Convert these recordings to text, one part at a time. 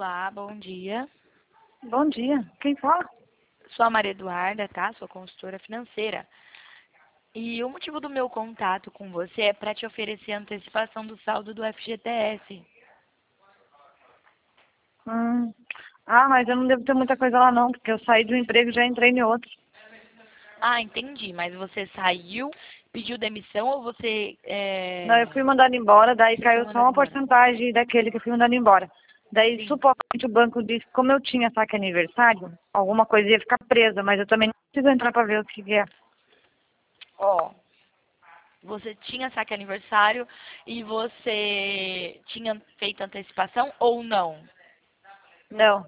Olá, bom dia. Bom dia. Quem fala? Sou a Maria Eduarda, tá? Sou consultora financeira. E o motivo do meu contato com você é para te oferecer a antecipação do saldo do FGTS. Hum. Ah, mas eu não devo ter muita coisa lá não, porque eu saí de um emprego e já entrei em outro. Ah, entendi. Mas você saiu, pediu demissão ou você Não, eu fui mandado embora, daí você foi caiu só mandado uma embora? porcentagem daquele que eu fui mandado embora. Daí, Sim. supostamente, o banco disse que como eu tinha saque aniversário, alguma coisa ia ficar presa, mas eu também não preciso entrar para ver o que é. Ó, você tinha saque aniversário e você tinha feito antecipação ou não? Não.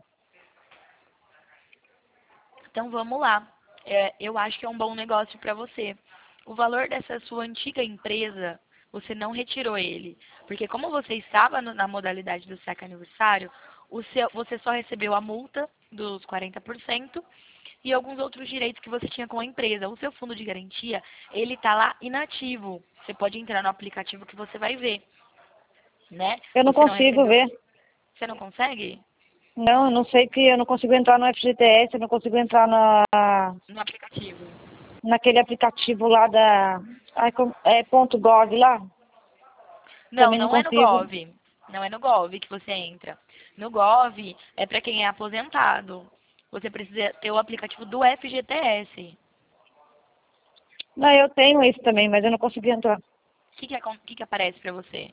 Então vamos lá. Eu acho que é um bom negócio para você. O valor dessa sua antiga empresa, você não retirou ele. Porque como você estava na modalidade do saque aniversário, você só recebeu a multa dos 40% e alguns outros direitos que você tinha com a empresa. O seu fundo de garantia, ele está lá inativo. Você pode entrar no aplicativo que você vai ver, né? Eu não Você não consigo recebeu. ver. Você não consegue? Não, eu não sei que eu não consigo entrar no FGTS, eu não consigo entrar No aplicativo. naquele aplicativo lá da... Ai, ponto .gov lá. Não, Também não não é no consigo. Gov. Não é no Gov que você entra. No Gov é para quem é aposentado. Você precisa ter o aplicativo do FGTS. Não, eu tenho isso também, mas eu não consegui entrar. O que aparece para você?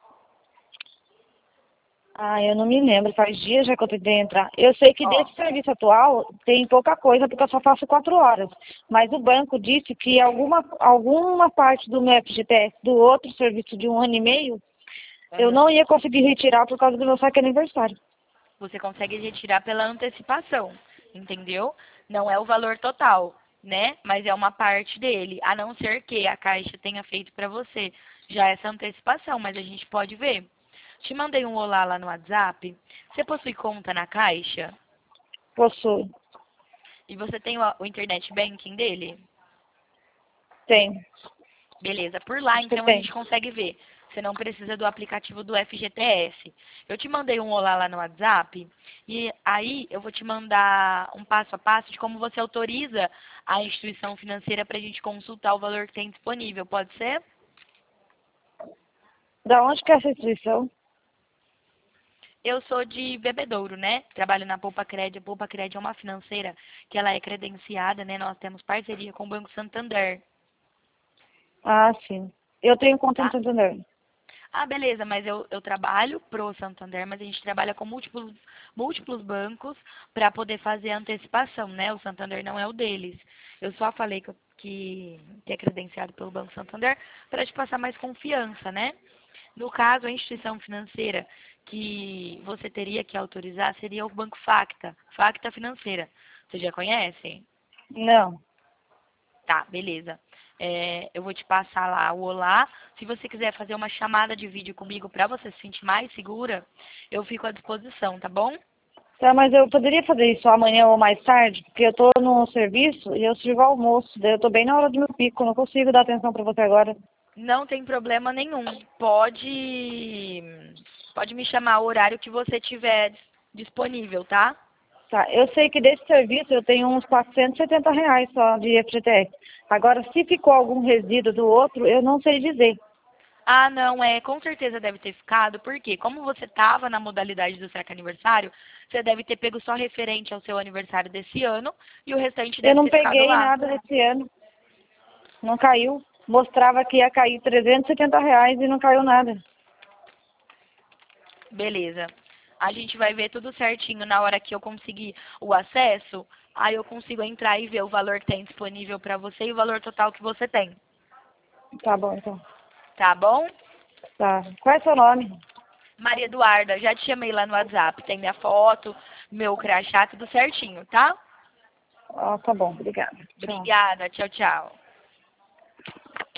Ah, eu não me lembro, faz dias já que eu tentei entrar. Eu sei que Ó, desse serviço atual tem pouca coisa, porque eu só faço 4 horas. Mas o banco disse que alguma parte do meu FGTS, do outro serviço de 1 ano e meio, eu aham. não ia conseguir retirar por causa do meu saque aniversário. Você consegue retirar pela antecipação, entendeu? Não é o valor total, né? Mas é uma parte dele. A não ser que a Caixa tenha feito para você já essa antecipação, mas a gente pode ver. Te mandei um olá lá no WhatsApp. Você possui conta na Caixa? Possui. E você tem o internet banking dele? Tem. Beleza. Por lá, Você então, a tem. gente consegue ver. Você não precisa do aplicativo do FGTS. Eu te mandei um olá lá no WhatsApp. E aí eu vou te mandar um passo a passo de como você autoriza a instituição financeira para a gente consultar o valor que tem disponível. Pode ser? Da onde que é essa instituição? Eu sou de Bebedouro, né? Trabalho na Poupa Cred. A Poupa Cred é uma financeira que ela é credenciada, né? Nós temos parceria com o Banco Santander, Ah, sim. Eu tenho conta no tá? Santander. Ah, beleza, mas eu trabalho pro Santander, mas a gente trabalha com múltiplos bancos para poder fazer a antecipação, né? O Santander não é o deles. Eu só falei que é credenciado pelo Banco Santander para te passar mais confiança, né? No caso, a instituição financeira que você teria que autorizar seria o Banco Facta, Facta Financeira. Você já conhece? Não. Tá, beleza. Eu vou te passar lá o olá. Se você quiser fazer uma chamada de vídeo comigo para você se sentir mais segura, eu fico à disposição, tá bom? Tá, mas eu poderia fazer isso amanhã ou mais tarde, porque eu tô no serviço e eu sirvo almoço. Daí eu tô bem na hora do meu pico, não consigo dar atenção pra você agora. Não tem problema nenhum. Pode me chamar o horário que você tiver disponível, tá? Tá, eu sei que desse serviço eu tenho uns R$ 470 só de FGTS. Agora, se ficou algum resíduo do outro, eu não sei dizer. Ah, não, com certeza deve ter ficado, porque como você estava na modalidade do saque aniversário, você deve ter pego só referente ao seu aniversário desse ano e o restante Eu deve não ter ficado peguei lá. nada desse ano, não caiu. Mostrava que ia cair R$ 370 e não caiu nada. Beleza. A gente vai ver tudo certinho na hora que eu conseguir o acesso. Aí eu consigo entrar e ver o valor que tem disponível para você e o valor total que você tem. Tá bom, então. Tá bom? Tá. Qual é seu nome? Maria Eduarda, já te chamei lá no WhatsApp. Tem minha foto, meu crachá, tudo certinho, tá? Ah, tá bom, obrigada. Tchau. Obrigada. Tchau, tchau.